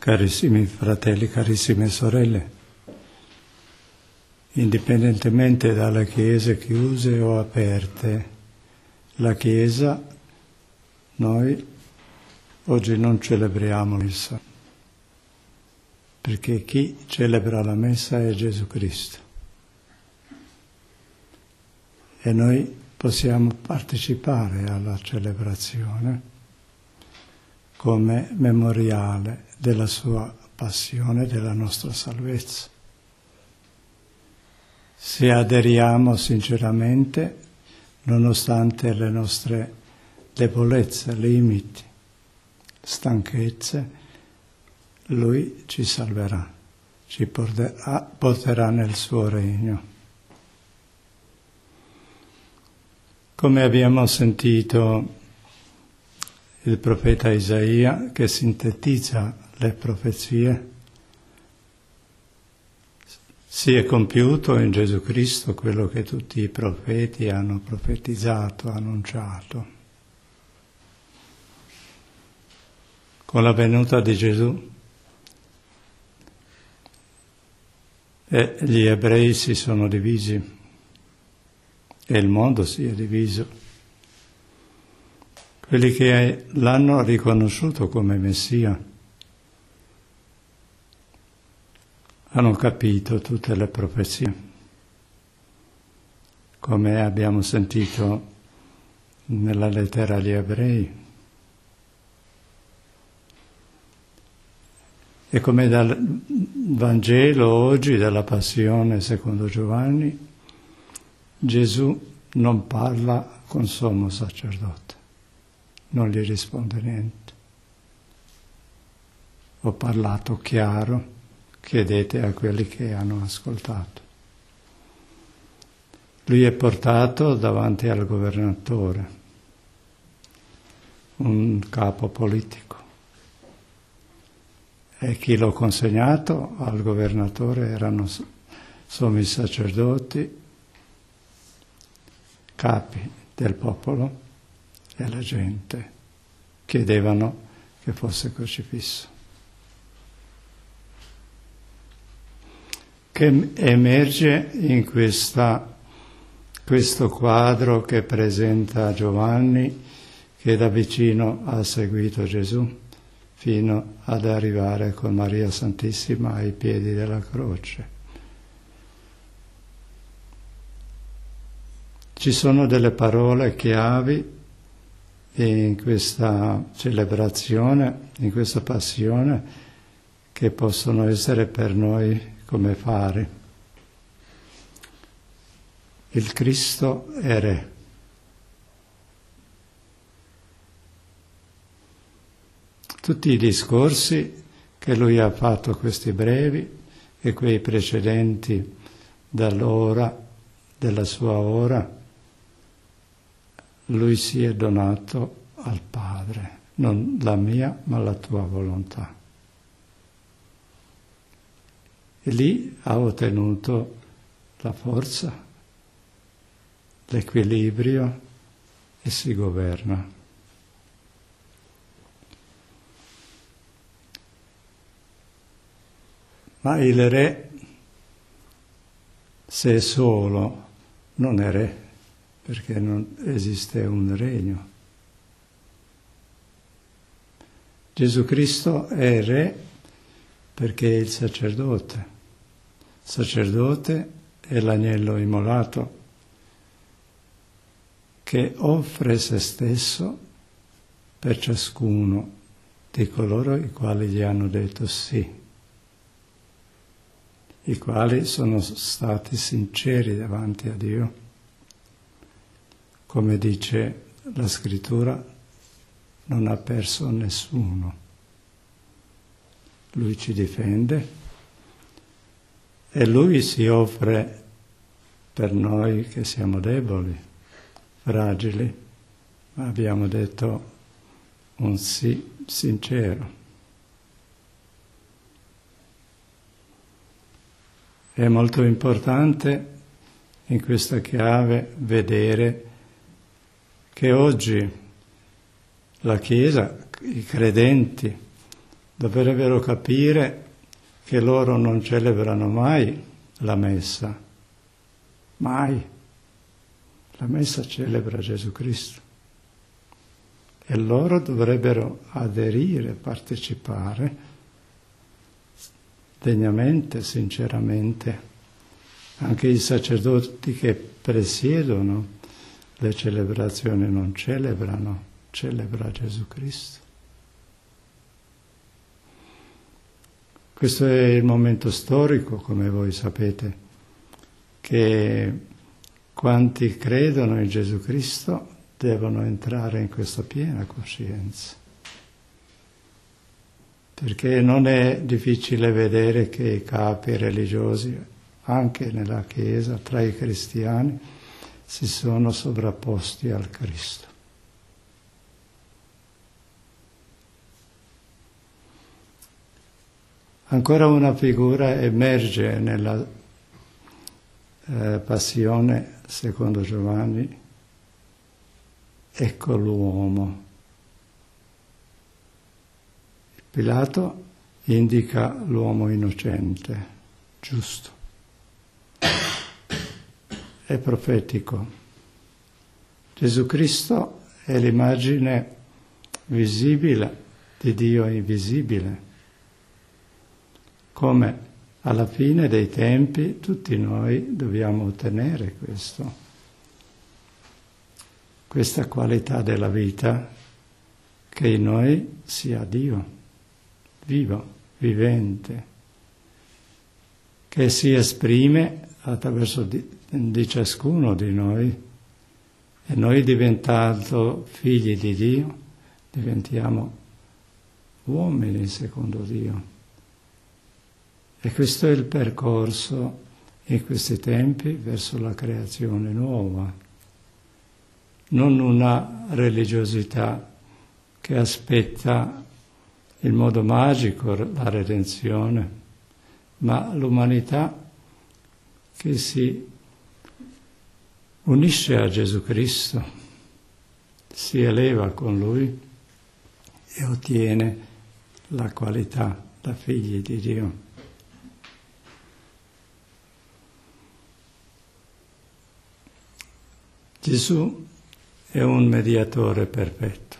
Carissimi fratelli, carissime sorelle, indipendentemente dalle chiese chiuse o aperte, la Chiesa, noi oggi non celebriamo messa, perché chi celebra la messa è Gesù Cristo. E noi possiamo partecipare alla celebrazione come memoriale della sua passione e della nostra salvezza. Se aderiamo sinceramente, nonostante le nostre debolezze, limiti, stanchezze, Lui ci salverà, ci porterà nel suo regno. Come abbiamo sentito il profeta Isaia, che sintetizza le profezie, si è compiuto in Gesù Cristo quello che tutti i profeti hanno profetizzato, annunciato. Con la venuta di Gesù gli ebrei si sono divisi e il mondo si è diviso. Quelli che l'hanno riconosciuto come Messia hanno capito tutte le profezie, come abbiamo sentito nella lettera agli ebrei, e come dal Vangelo oggi, dalla Passione secondo Giovanni, Gesù non parla con sommo sacerdote. Non gli risponde niente. Ho parlato chiaro, chiedete a quelli che hanno ascoltato. Lui è portato davanti al governatore, un capo politico. E chi l'ha consegnato al governatore erano sommi sacerdoti, capi del popolo, e la gente chiedevano che fosse crocifisso. Che emerge in questo quadro che presenta Giovanni, che da vicino ha seguito Gesù fino ad arrivare con Maria Santissima ai piedi della croce. Ci sono delle parole chiavi in questa celebrazione, in questa passione, che possono essere per noi come fari. Il Cristo è Re. Tutti i discorsi che Lui ha fatto, questi brevi e quei precedenti dall'ora, della sua ora, Lui si è donato al Padre, non la mia ma la tua volontà. E lì ha ottenuto la forza, l'equilibrio e si governa. Ma il Re, se è solo, non è Re, perché non esiste un regno. Gesù Cristo è Re perché è il sacerdote. Sacerdote è l'agnello immolato che offre se stesso per ciascuno di coloro i quali gli hanno detto sì, i quali sono stati sinceri davanti a Dio. Come dice la Scrittura, non ha perso nessuno. Lui ci difende e Lui si offre per noi che siamo deboli, fragili, ma abbiamo detto un sì sincero. È molto importante in questa chiave vedere che oggi la Chiesa, i credenti, dovrebbero capire che loro non celebrano mai la messa, mai. La messa celebra Gesù Cristo e loro dovrebbero aderire, partecipare degnamente, sinceramente. Anche i sacerdoti che presiedono le celebrazioni non celebrano, celebra Gesù Cristo. Questo è il momento storico, come voi sapete, che quanti credono in Gesù Cristo devono entrare in questa piena coscienza. Perché non è difficile vedere che i capi religiosi, anche nella Chiesa, tra i cristiani, si sono sovrapposti al Cristo. Ancora una figura emerge nella passione secondo Giovanni. Ecco l'uomo. Pilato indica l'uomo innocente, giusto. È profetico. Gesù Cristo è l'immagine visibile di Dio invisibile. Come alla fine dei tempi tutti noi dobbiamo ottenere questa qualità della vita, che in noi sia Dio, vivo, vivente, che si esprime attraverso di ciascuno di noi, e noi diventando figli di Dio diventiamo uomini secondo Dio. E questo è il percorso in questi tempi verso la creazione nuova, non una religiosità che aspetta il modo magico, la redenzione, ma l'umanità che si unisce a Gesù Cristo, si eleva con Lui e ottiene la qualità da figli di Dio. Gesù è un mediatore perfetto.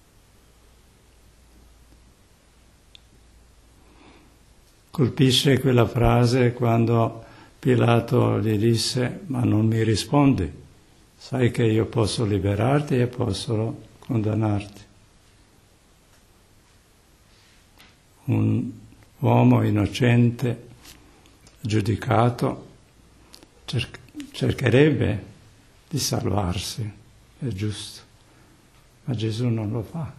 Colpisce quella frase quando Pilato gli disse: ma non mi rispondi, sai che io posso liberarti e posso condannarti. Un uomo innocente, giudicato, cercherebbe di salvarsi, è giusto, ma Gesù non lo fa.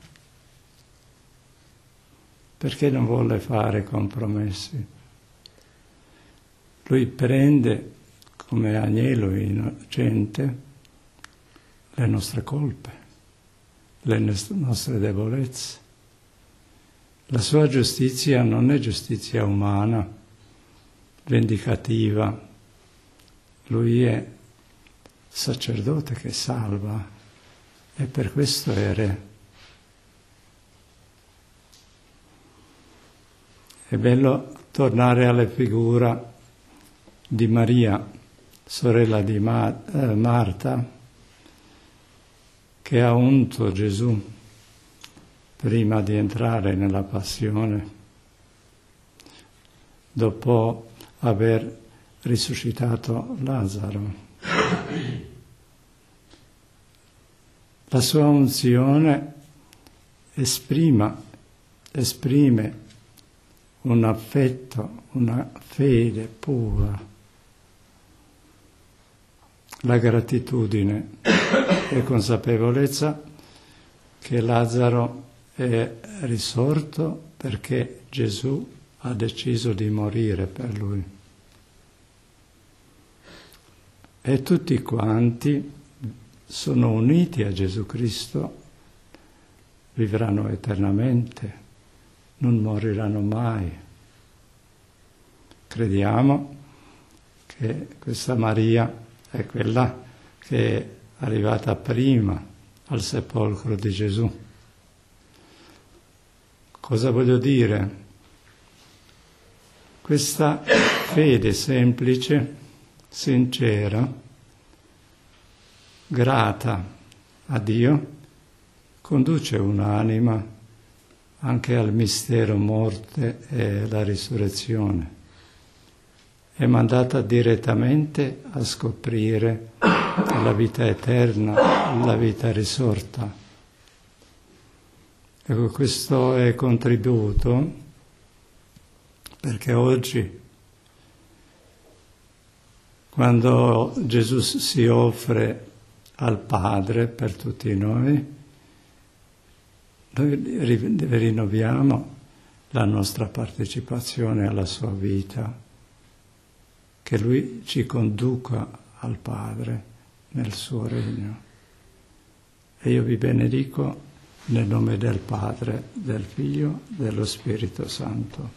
Perché non vuole fare compromessi? Lui prende come agnello innocente le nostre colpe, le nostre debolezze. La sua giustizia non è giustizia umana, vendicativa. Lui è sacerdote che salva e per questo è re. È bello tornare alla figura di Maria, sorella di Marta, che ha unto Gesù prima di entrare nella passione, dopo aver risuscitato Lazzaro. La sua unzione esprime un affetto, una fede pura, la gratitudine e consapevolezza che Lazzaro è risorto perché Gesù ha deciso di morire per lui. E tutti quanti sono uniti a Gesù Cristo vivranno eternamente, non moriranno mai. Crediamo che questa Maria è quella che è arrivata prima al sepolcro di Gesù, Cosa voglio dire? Questa fede semplice, sincera, grata a Dio, conduce un'anima anche al mistero morte e la risurrezione. È mandata direttamente a scoprire la vita eterna, la vita risorta. Ecco, questo è contributo perché oggi, quando Gesù si offre al Padre per tutti noi rinnoviamo la nostra partecipazione alla sua vita, che Lui ci conduca al Padre nel suo regno. E io vi benedico nel nome del Padre, del Figlio, dello Spirito Santo.